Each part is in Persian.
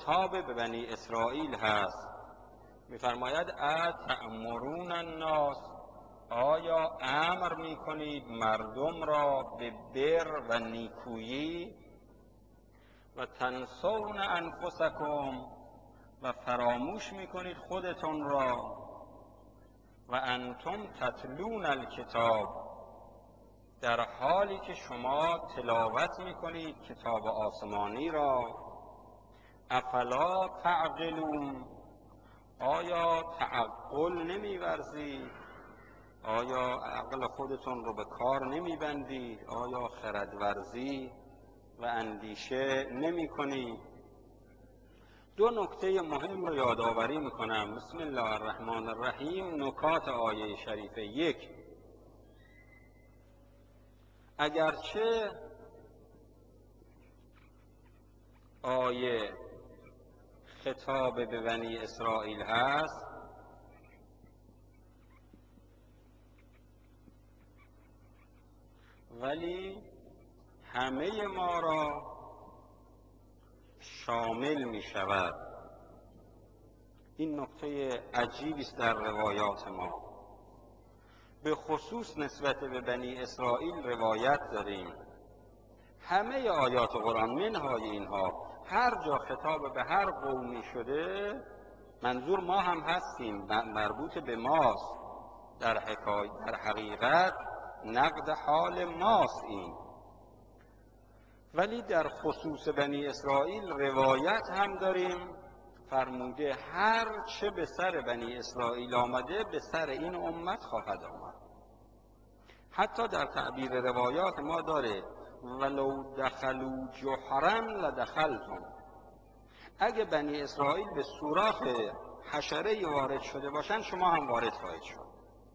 خطاب به بنی اسرائیل هست. می‌فرماید اتأمرون الناس، آیا امر می‌کنید مردم را به بر و نیکویی و تنسون انفسکم و فراموش می‌کنید خودتون را و انتم تتلون الکتاب، در حالی که شما تلاوت می‌کنید کتاب آسمانی را. افلا تعقلون، آیا تعقل نمی‌ورزید؟ آیا عقل خودتون رو به کار نمی‌بندید؟ آیا خردورزی و اندیشه نمی‌کنید؟ دو نکته مهم رو یادآوری می‌کنم. بسم الله الرحمن الرحیم. نکات آیه شریفه: یک، اگرچه آیه خطاب به بنی اسرائیل هست، ولی همه ما را شامل می شود. این نکته عجیبی است در روایات ما. به خصوص نسبت به بنی اسرائیل روایت داریم. همه آیات قرآن منهای اینها هر جا خطاب به هر قومی شده، منظور ما هم هستیم، مربوط به ماست، در حقیقت نقد حال ماست این. ولی در خصوص بنی اسرائیل روایت هم داریم، فرموده هر چه به سر بنی اسرائیل آمده به سر این امت خواهد آمد. حتی در تعبیر روایات ما داره ولو دخلوا جحرا لدخلتم، اگه بنی اسرائیل به سوراخ حشره‌ای وارد شده باشن شما هم وارد خواهید شد.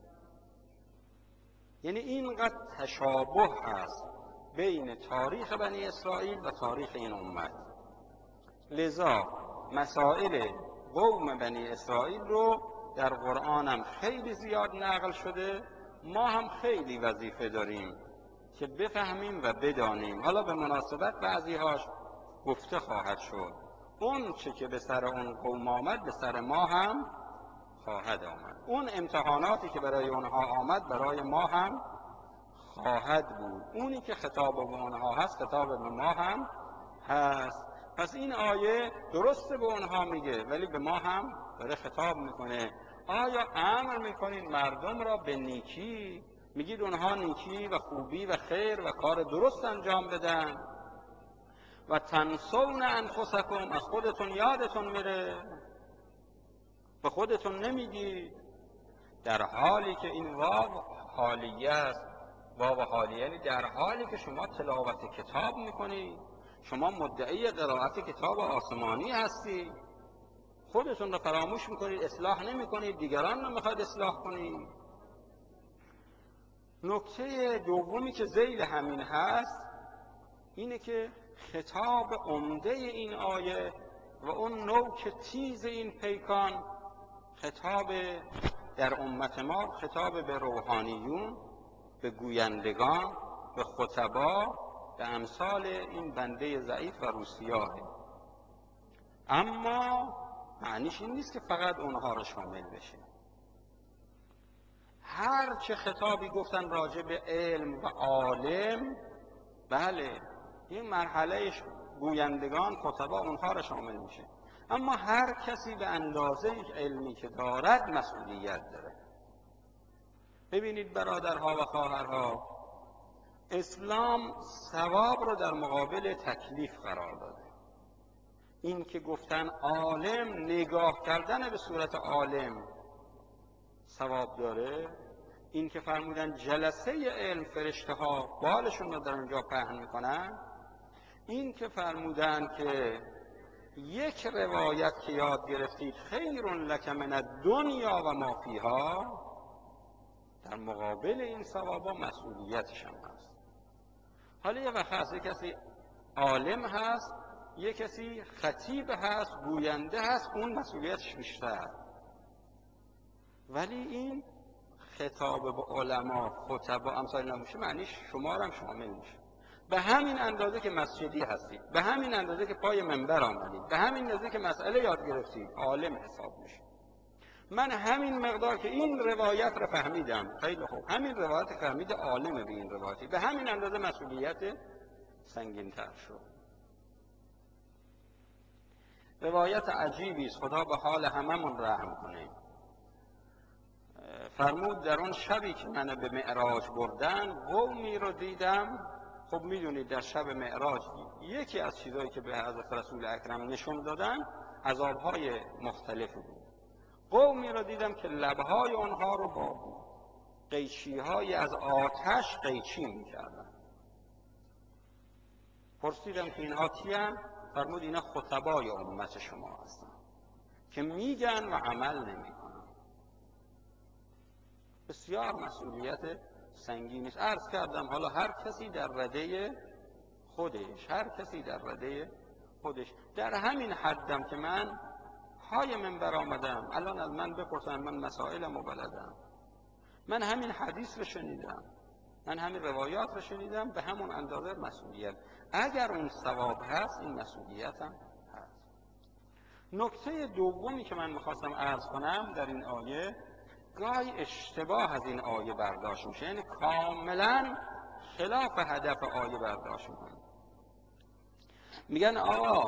یعنی اینقدر تشابه هست بین تاریخ بنی اسرائیل و تاریخ این امت. لذا مسائل قوم بنی اسرائیل رو در قرآن هم خیلی زیاد نقل شده. ما هم خیلی وظیفه داریم که بفهمیم و بدانیم. حالا به مناسبت بعضی‌هاش گفته خواهد شد. اون چه که به سر اون قوم آمد به سر ما هم خواهد آمد. اون امتحاناتی که برای اونها آمد برای ما هم خواهد بود. اونی که خطاب به اونها هست خطاب به ما هم هست. پس این آیه درسته به اونها میگه، ولی به ما هم داره خطاب میکنه. آیا امر میکنید مردم را به نیکی؟ میگید اونها نیکی و خوبی و خیر و کار درست انجام بدن و تنسون انفسکم، از خودتون یادتون میره، به خودتون نمیگید، در حالی که این واو حالیه است. واو حالیه یعنی در حالی که شما تلاوت کتاب میکنید، شما مدعی قرائت کتاب آسمانی هستید، خودتون رو فراموش میکنید، اصلاح نمیکنید، دیگران رو میخواید اصلاح کنید. نکته دومی که ذیل همین هست اینه که خطاب عمده این آیه و اون نوک تیز این پیکان، خطاب در امت ما، خطاب به روحانیون، به گویندگان، به خطبا، به امثال این بنده ضعیف و روسیاه. اما معنیش این نیست که فقط اونها رو شامل بشه. هر چه خطابی گفتن راجع به علم و عالم، بله این مرحلهش گویندگان، خطبا، اونها رو شامل میشه. اما هر کسی به اندازه علمی که دارد مسئولیت داره. ببینید برادرها و خواهرها، اسلام ثواب رو در مقابل تکلیف قرار داده. این که گفتن عالم، نگاه کردن به صورت عالم ثواب داره. این که فرمودن جلسه علم، فرشته ها بالشون رو در اونجا پهن میکنن. این که فرمودن که یک روایت که یاد گرفتید خیر لک من الدنیا و ما فیها، در مقابل این ثوابا مسئولیتش هم هست. حالا یه وقت هست یک کسی عالم هست، یک کسی خطیب هست، گوینده هست، اون مسئولیتش بیشتر. ولی این خطاب به علما، خطبا، امثال اینا میشه، معنیش شما رو هم شامل میشه. به همین اندازه که مسجدی هستید، به همین اندازه که پای منبر آمدید، به همین اندازه که مسئله یاد گرفتید، عالم حساب میشید. من همین مقدار که این روایت رو فهمیدم، خیلی خوب، همین روایت فهمید، عالم به این روایتی، به همین اندازه مسئولیت سنگین‌تر شد. روایت عجیبی است، خدا به حال هممون رحم کنه. فرمود در اون شبی که من به معراج بردن، قومی رو دیدم. خب میدونید در شب معراج یکی از چیزایی که به حضرت رسول اکرم نشون دادن عذابهای مختلفی بود. قومی رو دیدم که لبهای اونها رو با قیچی‌های از آتش قیچی می‌کردن. پرسیدم که اینها کیان؟ فرمود اینا خطبای امت شما هستن که میگن و عمل نمی‌کنن. بسیار مسئولیت سنگینی است. عرض کردم حالا هر کسی در رده خودش، هر کسی در رده خودش. در همین حدم که من پای منبر آمدم، الان از من بپرسن، من مسائلمو بلدم، من همین حدیث رو شنیدم، من همین روایات رو شنیدم، به همون اندازه مسئولیت. اگر اون ثواب هست این مسئولیت هم هست. نکته دومی که من میخواستم عرض کنم در این آیه، گاهی اشتباه از این آیه برداشت میشه، یعنی کاملا خلاف هدف آیه برداشت میکنه. میگن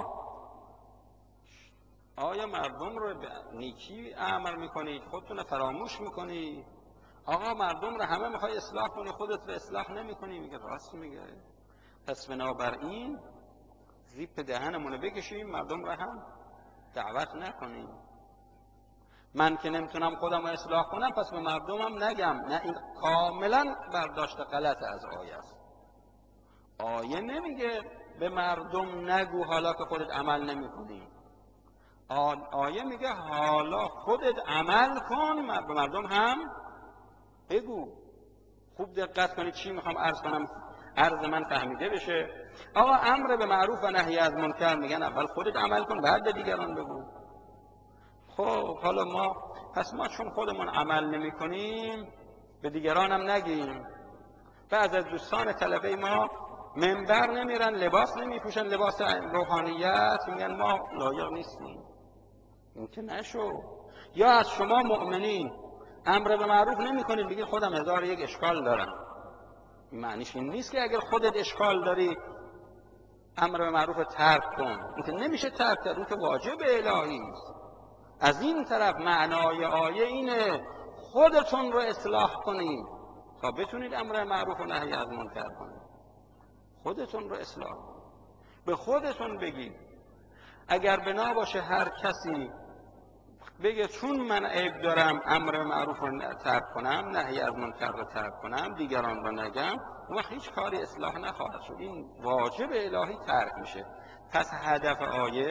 آیا مردم رو به نیکی امر میکنید، خودتون فراموش میکنید؟ آقا مردم رو همه میخوای اصلاح کنی، خودت رو اصلاح نمیکنی. میگه راست میگه، پس بنابراین زیپ دهنمون رو بکشیم، مردم رو هم دعوت نکنیم. من که نمیتونم خودم رو اصلاح کنم، پس به مردمم نگم. نه، این کاملا برداشت غلط از آیه است. آیه نمیگه به مردم نگو حالا که خودت عمل نمیکنی. آیه میگه حالا خودت عمل کن، به مردم هم بگو. خوب دقت کنید چی میخوام عرض کنم، عرض من فهمیده بشه. آقا امر به معروف و نهی از منکر میگن اول خودت عمل کن بعد به دیگران بگو. خب حالا ما چون خودمون عمل نمی کنیم به دیگران هم نگیم. بعض از دوستان طلبه ما منبر نمیرن، لباس نمیپوشن، لباس روحانیت، میگن ما لایق نیستیم. این که نشو. یا از شما مؤمنین امر به معروف نمی کنید، بگید خودم 1001 اشکال دارم. این معنیش این نیست که اگر خودت اشکال داری امر به معروف ترک کن. این که نمیشه ترک کرد، اون که واجب الهی است. از این طرف معنای آیه اینه خودتون رو اصلاح کنید تا بتونید امر معروف و نهی از منکر کنید. خودتون رو اصلاح کنید، به خودتون بگید. اگر بنا باشه هر کسی بگه چون من عیب دارم امر معروف رو ترک کنم، نهی از منکر رو ترک کنم، دیگران رو نگم، اون وقت هیچ کاری اصلاح نخواهد شد. این واجب الهی ترک میشه. پس هدف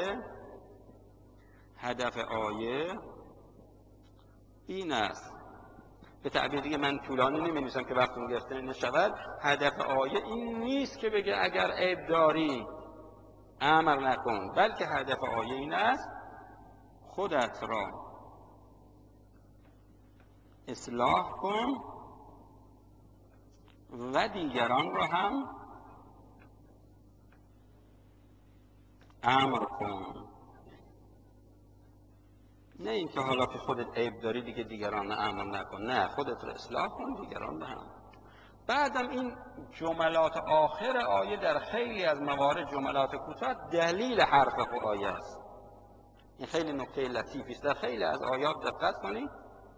آیه این است. به تعبیر دیگه من طولانی نمی‌نویسم که وقتم گرفته نشود. هدف آیه این نیست که بگه اگر عیب داری امر نکن، بلکه هدف آیه این است خودت را اصلاح کن و دیگران را هم امر کن. نه اینکه حالا که خودت عیب داری دیگه دیگران را امر نکن، نه، خودت را اصلاح کن، دیگران را هم. بعدم این جملات آخر آیه در خیلی از موارد جملات کوتاه دلیل حرف آیه است. این خیلی نکته لطیفی است. در خیلی از آیات دقت کنید.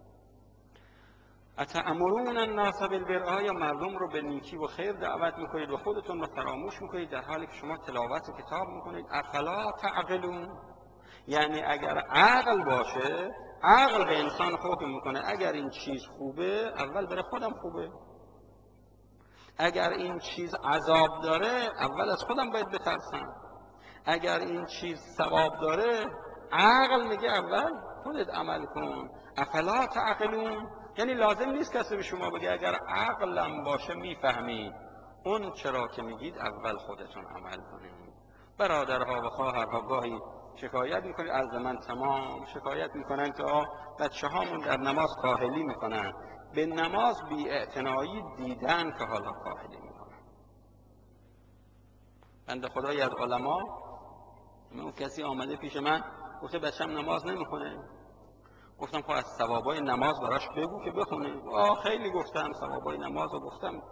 اتأمرون الناس بالبر، آیا مردم رو به نیکی و خیر دعوت میکنید و خودتون رو فراموش میکنید در حالی که شما تلاوت کتاب میکنید؟ افلا تعقلون، یعنی اگر عقل باشه، عقل به انسان حکم میکنه اگر این چیز خوبه اول برای خودم خوبه، اگر این چیز عذاب داره اول از خودم باید بترسم، اگر این چیز ثواب داره عقل میگه اول خودت عمل کن. افلا تعقلون، یعنی لازم نیست کسی به شما بگه، اگر عقلم باشه میفهمید اون چرا که میگید اول خودتون عمل کنید. برادرها و خواهرها گاهی شکایت میکنید، از من تمام شکایت میکنن که بچه هامون در نماز کاهلی میکنن. به نماز بی اعتنایی دیدن که حالا کاهلی میکنن. بنده خدایی از علما، اون کسی آمده پیش من گفته بچه‌م نماز نمیخونه. گفتم خب از ثوابای نماز براش بگو که بخونه. خیلی گفتم ثوابای نماز رو گفتم.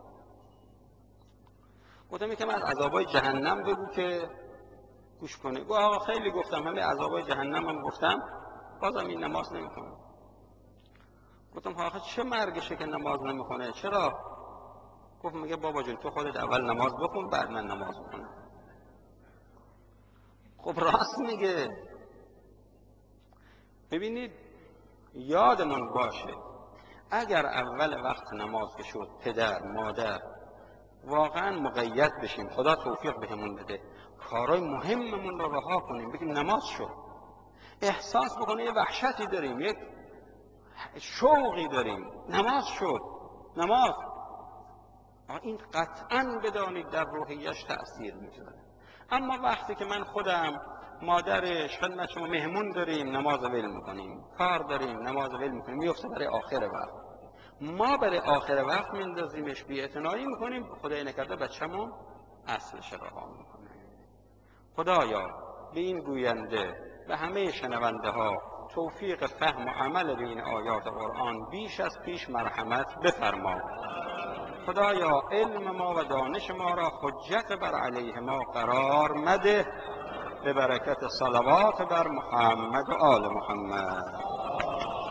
گفتم یکم از عذابای جهنم بگو که گوش کنه. خیلی گفتم، همه عذابای جهنم هم گفتم، بازم این نماز نمیخونه. گفتم آخه چه مرگشه که نماز نمیخونه؟ چرا؟ گفت میگه بابا جون تو خودت اول نماز بخون بعد من نماز بخونم. خب راست میگه. ببینید یادمون باشه اگر اول وقت نماز که شد پدر مادر واقعا مقید بشیم، خدا توفیق بهمون بده، کارهای مهممون رو رها کنیم، بگیم نماز شد، احساس بکنه یه وحشتی داریم، یک شوقی داریم، نماز شد، نماز، این قطعاً بدانید در روحیش تأثیر میذاره. اما وقتی که من خودم مادرش خدمت شما مهمون داریم نماز ول میکنیم، کار داریم نماز ول میکنیم، میفته برای آخر وقت، ما برای آخر وقت میندازیمش، بی‌اعتنایی میکنیم، خدای نکرده بچه‌مون اصلش رها میکنه. خدایا به این گوینده و همه شنونده ها توفیق فهم و عمل به این آیات قرآن بیش از پیش مرحمت بفرما. خدایا علم ما و دانش ما را حجت بر علیه ما قرار مده، به برکت صلوات بر محمد و آل محمد.